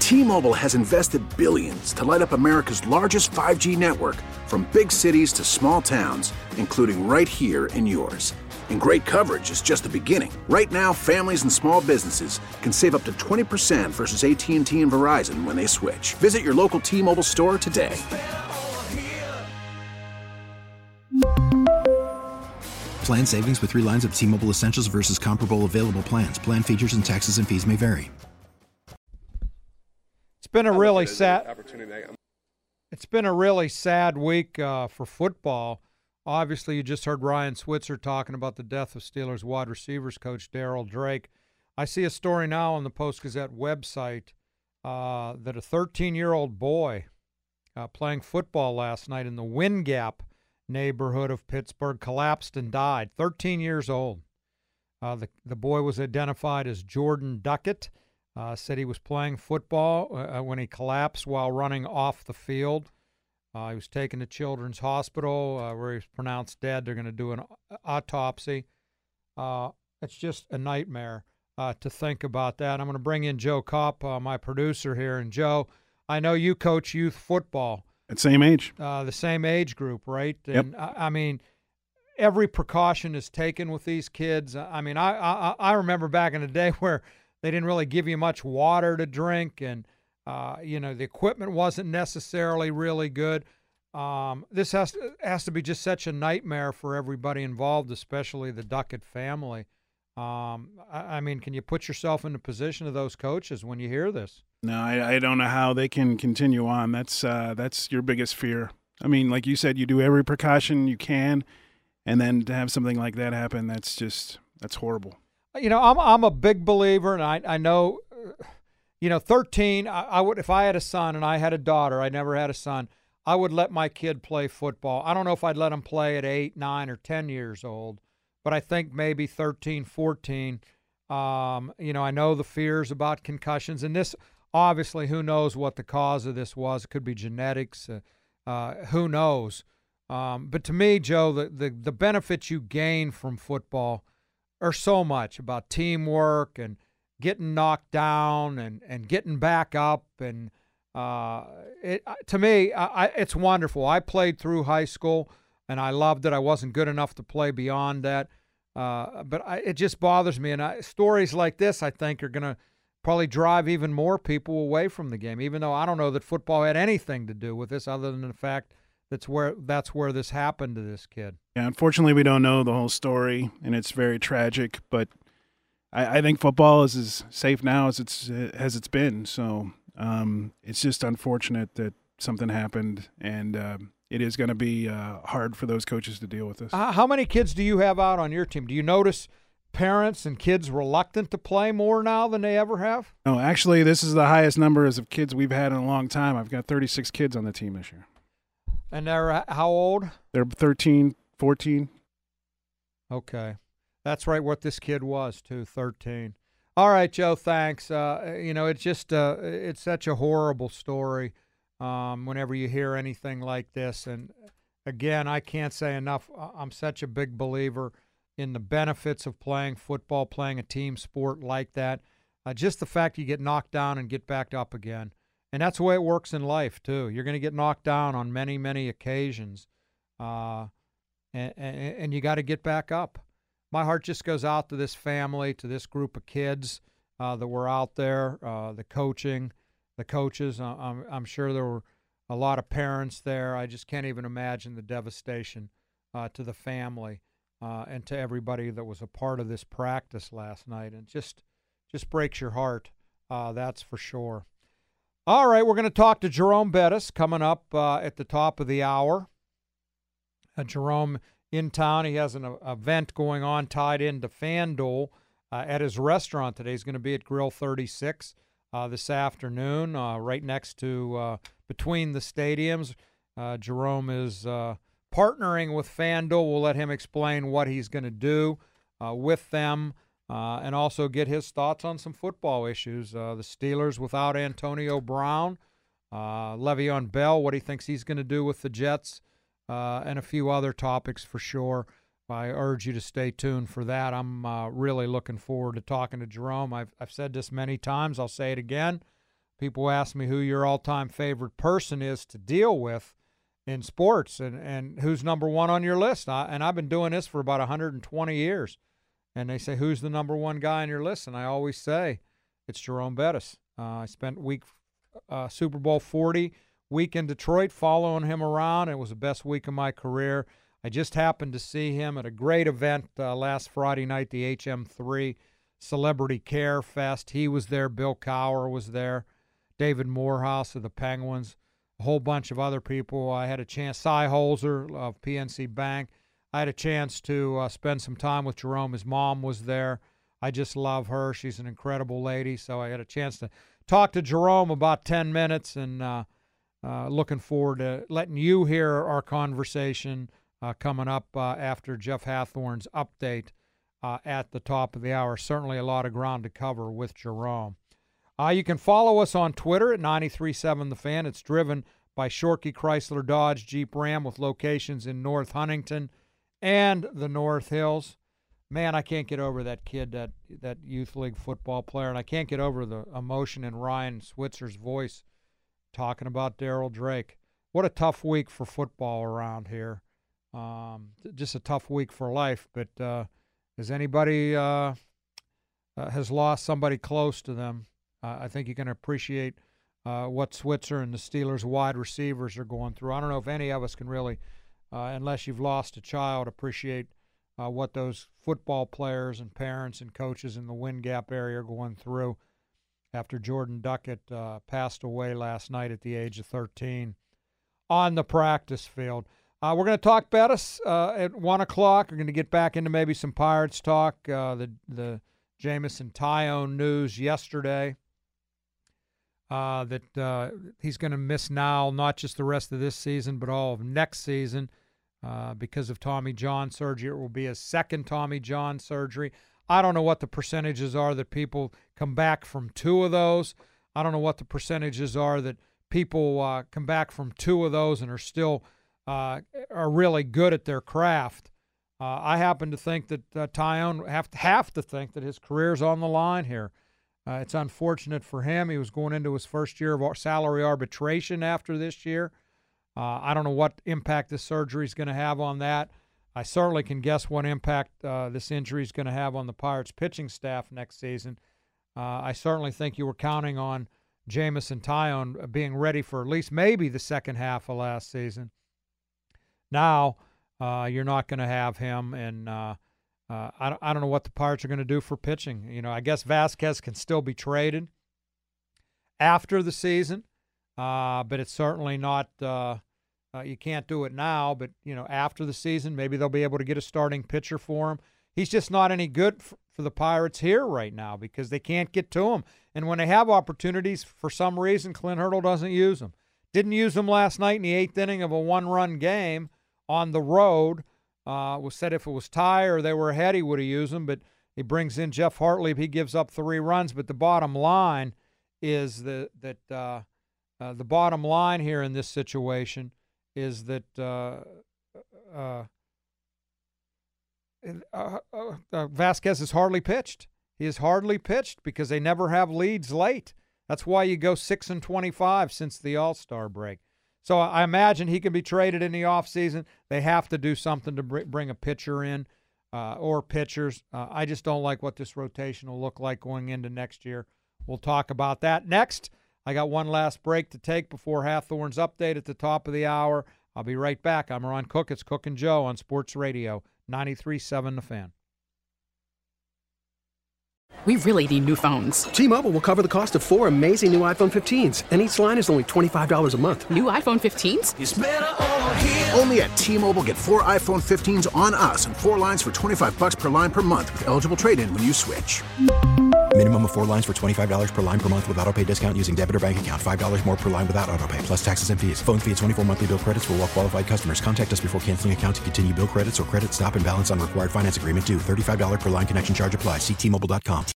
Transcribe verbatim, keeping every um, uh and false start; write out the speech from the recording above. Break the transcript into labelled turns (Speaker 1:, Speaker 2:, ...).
Speaker 1: T-Mobile has invested billions to light up America's largest five G network, from big cities to small towns, including right here in yours. And great coverage is just the beginning. Right now, families and small businesses can save up to twenty percent versus A T and T and Verizon when they switch. Visit your local T-Mobile store today.
Speaker 2: Plan savings with three lines of T-Mobile Essentials versus comparable available plans. Plan features and taxes and fees may vary.
Speaker 3: It's been a really sad opportunity. It's been a really sad week uh, for football. Obviously, you just heard Ryan Switzer talking about the death of Steelers wide receivers coach Darryl Drake. I see a story now on the Post-Gazette website uh, that a thirteen-year-old boy uh, playing football last night in the Wind Gap neighborhood of Pittsburgh collapsed and died, thirteen years old. Uh, the, the boy was identified as Jordan Duckett. Uh, said he was playing football uh, when he collapsed while running off the field. Uh, he was taken to Children's Hospital uh, where he was pronounced dead. They're going to do an autopsy. Uh, it's just a nightmare uh, to think about that. I'm going to bring in Joe Kopp, uh, my producer here. And, Joe, I know you coach youth football.
Speaker 4: At same age.
Speaker 3: Uh, the same age group, right?
Speaker 4: Yep.
Speaker 3: And, I, I mean, every precaution is taken with these kids. I mean, I, I, I remember back in the day where they didn't really give you much water to drink, and Uh, you know, the equipment wasn't necessarily really good. Um, this has to, has to be just such a nightmare for everybody involved, especially the Duckett family. Um, I, I mean, can you put yourself in the position of those coaches when you hear this?
Speaker 4: No, I, I don't know how they can continue on. That's uh, that's your biggest fear. I mean, like you said, you do every precaution you can, and then to have something like that happen, that's just that's horrible.
Speaker 3: You know, I'm I'm a big believer, and I I know. Uh, You know, thirteen, I, I would, if I had a son and I had a daughter, I never had a son, I would let my kid play football. I don't know if I'd let him play at eight, nine, or ten years old, but I think maybe thirteen, fourteen. Um, you know, I know the fears about concussions, and this, obviously, who knows what the cause of this was. It could be genetics. Uh, uh, who knows? Um, but to me, Joe, the, the, the benefits you gain from football are so much about teamwork and getting knocked down and, and getting back up. And uh, it, to me, I, it's wonderful. I played through high school, and I loved it. I wasn't good enough to play beyond that. Uh, but I, it just bothers me. And I, stories like this, I think, are going to probably drive even more people away from the game, even though I don't know that football had anything to do with this other than the fact that's where, that's where this happened to this kid.
Speaker 4: Yeah, unfortunately, we don't know the whole story, and it's very tragic, but I, I think football is as safe now as it's as it's been. So um, it's just unfortunate that something happened, and uh, it is going to be uh, hard for those coaches to deal with this.
Speaker 3: Uh, how many kids do you have out on your team? Do you notice parents and kids reluctant to play more now than they ever have?
Speaker 4: No, actually, this is the highest numbers of kids we've had in a long time. I've got thirty-six kids on the team this year.
Speaker 3: And they're how old?
Speaker 4: They're thirteen, fourteen.
Speaker 3: Okay. That's right, what this kid was, too, thirteen. All right, Joe, thanks. Uh, you know, it's just uh, it's such a horrible story um, whenever you hear anything like this. And, again, I can't say enough. I'm such a big believer in the benefits of playing football, playing a team sport like that. Uh, just the fact you get knocked down and get back up again. And that's the way it works in life, too. You're going to get knocked down on many, many occasions, uh, and, and, and you got to get back up. My heart just goes out to this family, to this group of kids uh, that were out there, uh, the coaching, the coaches. Uh, I'm, I'm sure there were a lot of parents there. I just can't even imagine the devastation uh, to the family uh, and to everybody that was a part of this practice last night. And just just breaks your heart, uh, that's for sure. All right, we're going to talk to Jerome Bettis coming up uh, at the top of the hour. Uh, Jerome in town. He has an uh, event going on tied into FanDuel uh, at his restaurant today. He's going to be at Grill thirty-six uh, this afternoon, uh, right next to, uh, between the stadiums. Uh, Jerome is uh, partnering with FanDuel. We'll let him explain what he's going to do uh, with them uh, and also get his thoughts on some football issues. Uh, the Steelers without Antonio Brown, uh, Le'Veon Bell, what he thinks he's going to do with the Jets. Uh, and a few other topics for sure. I urge you to stay tuned for that. I'm uh, really looking forward to talking to Jerome. I've, I've said this many times. I'll say it again. people ask me who your all-time favorite person is to deal with in sports and, and who's number one on your list. I, and I've been doing this for about one hundred twenty years. And they say, who's the number one guy on your list? And I always say, it's Jerome Bettis. Uh, I spent week uh, Super Bowl forty week in Detroit following him around. It was the best week of my career. I just happened to see him at a great event uh, last Friday night, the H M three Celebrity Care Fest. He was there. Bill Cowher was there. David Morehouse of the Penguins. A whole bunch of other people. I had a chance. Cy Holzer of P N C Bank. I had a chance to uh, spend some time with Jerome. His mom was there. I just love her. She's an incredible lady. So I had a chance to talk to Jerome about ten minutes, and uh, uh, looking forward to letting you hear our conversation uh, coming up uh, after Jeff Hathhorn's update uh, at the top of the hour. Certainly a lot of ground to cover with Jerome. Uh, you can follow us on Twitter at ninety-three point seven The Fan. It's driven by Shorkey Chrysler Dodge Jeep Ram with locations in North Huntington and the North Hills. Man, I can't get over that kid, that that youth league football player, and I can't get over the emotion in Ryan Switzer's voice talking about Daryl Drake. What a tough week for football around here. Um, just a tough week for life, but uh, has anybody uh, uh, has lost somebody close to them, Uh, I think you can appreciate uh, what Switzer and the Steelers wide receivers are going through. I don't know if any of us can really, uh, unless you've lost a child, appreciate uh, what those football players and parents and coaches in the Wind Gap area are going through after Jordan Duckett uh, passed away last night at the age of thirteen on the practice field. Uh, we're going to talk Bettis uh, at one o'clock. We're going to get back into maybe some Pirates talk, uh, the, the Jamison Tyone news yesterday. Uh, that uh, he's going to miss now, not just the rest of this season, but all of next season uh, because of Tommy John surgery. It will be his second Tommy John surgery. I don't know what the percentages are that people come back from two of those. I don't know what the percentages are that people uh, come back from two of those and are still uh, are really good at their craft. Uh, I happen to think that uh, Tyone have to, have to think that his career's on the line here. Uh, it's unfortunate for him. He was going into his first year of salary arbitration after this year. Uh, I don't know what impact this surgery is going to have on that. I certainly can guess what impact uh, this injury is going to have on the Pirates pitching staff next season. Uh, I certainly think you were counting on Jamison Tyone being ready for at least maybe the second half of last season. Now uh, you're not going to have him, and uh, Uh, I, don't, I don't know what the Pirates are going to do for pitching. You know, I guess Vasquez can still be traded after the season, uh, but it's certainly not uh, – uh, you can't do it now. But, you know, after the season, maybe they'll be able to get a starting pitcher for him. He's just not any good f- for the Pirates here right now because they can't get to him. And when they have opportunities, for some reason, Clint Hurdle doesn't use them. Didn't use them last night in the eighth inning of a one-run game on the road. Uh, was said if it was tie or they were ahead, he would have used them, but he brings in Jeff Hartley. He gives up three runs. But the bottom line is that that uh, uh, the bottom line here in this situation is that uh, uh, uh, uh, Vasquez has hardly pitched. He has hardly pitched because they never have leads late. That's why you go six and twenty-five since the All-Star break. So I imagine he can be traded in the offseason. They have to do something to bring a pitcher in uh, or pitchers. Uh, I just don't like what this rotation will look like going into next year. We'll talk about that next. I got one last break to take before Hathhorn's update at the top of the hour. I'll be right back. I'm Ron Cook. It's Cook and Joe on Sports Radio ninety-three point seven The Fan.
Speaker 5: We really need new phones.
Speaker 6: T-Mobile will cover the cost of four amazing new iPhone fifteens, and each line is only twenty-five dollars a month.
Speaker 5: New iPhone fifteens?
Speaker 1: It's better over here. Only at T-Mobile, get four iPhone fifteens on us and four lines for twenty-five bucks per line per month with eligible trade-in when you switch.
Speaker 2: Minimum of four lines for twenty-five dollars per line per month with autopay discount using debit or bank account. five dollars more per line without autopay, plus taxes and fees. Phone fee at twenty-four monthly bill credits for well-qualified customers. Contact us before canceling account to continue bill credits or credit stop and balance on required finance agreement due. thirty-five dollars per line connection charge applies. See T Mobile dot com.